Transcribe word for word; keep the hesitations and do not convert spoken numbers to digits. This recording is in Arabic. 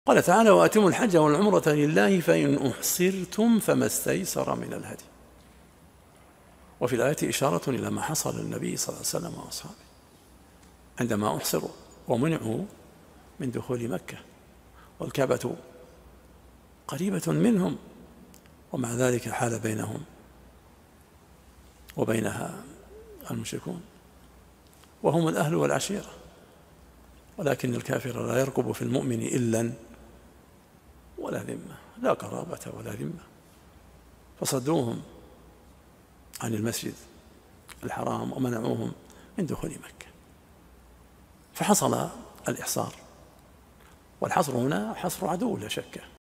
قال تعالى: وأتموا الحج والعمرة لله فإن أحصرتم فما استيسر من الهدي. وفي الآية إشارة إلى ما حصل للنبي صلى الله عليه وسلم وأصحابه عندما أحصروا ومنعوا من دخول مكة، والكعبة قريبة منهم، ومع ذلك حال بينهم وبينها المشركون، وهم الأهل والعشيرة، ولكن الكافر لا يرقب في المؤمن إلا ولا ذمة، لا قرابة ولا ذمة، فصدوهم عن المسجد الحرام ومنعوهم من دخول مكة، فحصل الإحصار. والحصر هنا حصر عدو لا شك.